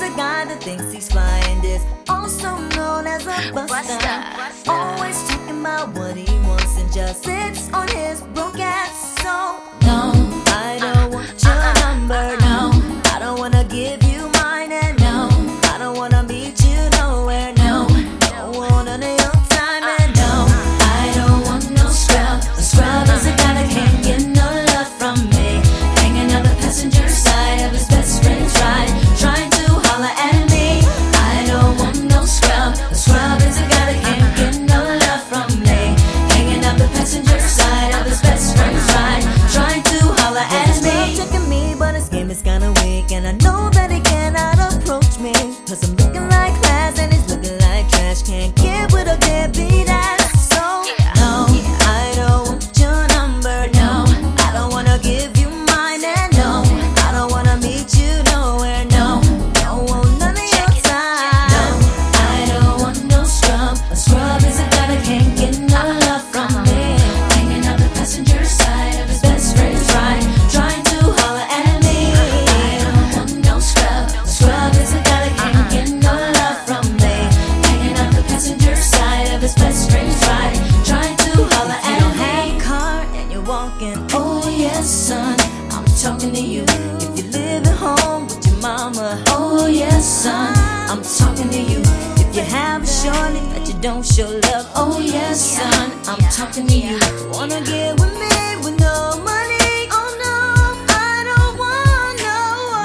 a guy that thinks he's flying this, also known as a buster. Always talking about what he wants and just sits on his broke ass. So no, I don't want your number. No, I don't wanna give you mine. And no, I don't wanna meet you nowhere. No, don't want none of your time. And no, I don't want no scrub. A scrub is a guy that can't get no love from me, hanging on the passenger side of his best friend's ride, trying to holler at me. I don't want no scrub. A scrub is a guy that can't get no love from me, hanging on the passenger side of his best friend's ride, trying to holler at me. Checking me, but his game is kinda weak, and I know that he cannot approach me, 'cause I'm looking like class and he's looking like trash. Can't get with a deadbeat ass. So no, I don't want your number. No, I don't wanna give you mine. And no, I don't wanna meet you nowhere. No, don't want none of your time. No, I don't want no scrub. A scrub is a guy that can't get no love from me, hanging out the passenger side of his best friend's ride, trying to holler at me. I don't want no scrub. A scrub is a guy that can't get no love from me, hanging out the passenger side of his best friend's ride, trying to holler at me. You don't have a car and you're walking. Oh yes, son, I'm talking to you. If you live at home with your mama. Oh yes, son, I'm talking to you. If you have a shorty that you don't show love. Oh yes, son, I'm talking to you. Wanna get with me with no money? Oh no, I don't want no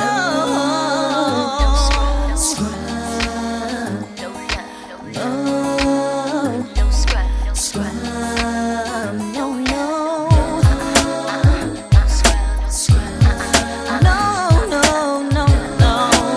scrub. No scrub. No, no. Scrub. No, no, no, no.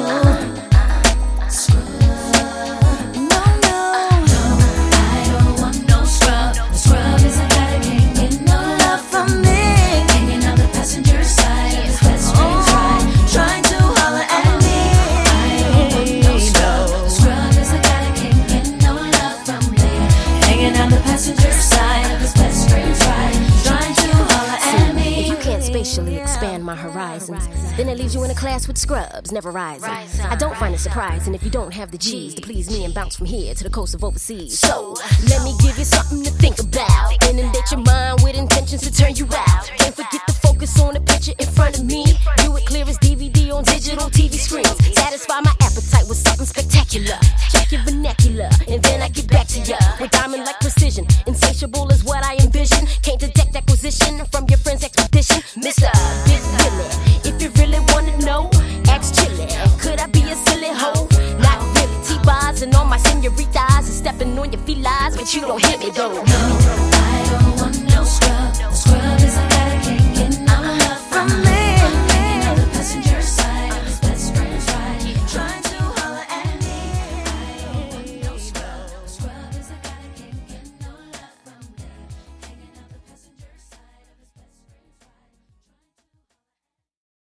Scrub. No, no. I don't want no scrub. A scrub is a guy that can't get no love from me, hanging on the passenger side of his best friend's ride, trying to holler at me. I don't want no scrub. A scrub is a guy that can't get no love from me, hanging on the passenger side of his best friend's ride, trying to holler at me. If you can't spatially expand my horizons, then it leaves you in a class with scrubs, never rising. I don't find it surprising if you don't have the G's to please me and bounce from here to the coast of overseas. So, let me give you something to think about. Inundate your mind with intentions to turn you out. Can't forget to focus on the picture in front of me. View it clear as DVD on digital TV screens. Satisfy my appetite with something spectacular. Check your vernacular, and then I get back to ya with diamond-like precision. Insatiable is what I envision. Can't detect acquisition from your friend's expedition. Mr. Big Billy, if you really wanna know, ask Chili. Could I be a silly hoe? Not really. T-bars and all my senoritas and stepping on your felines, but you don't hit me though.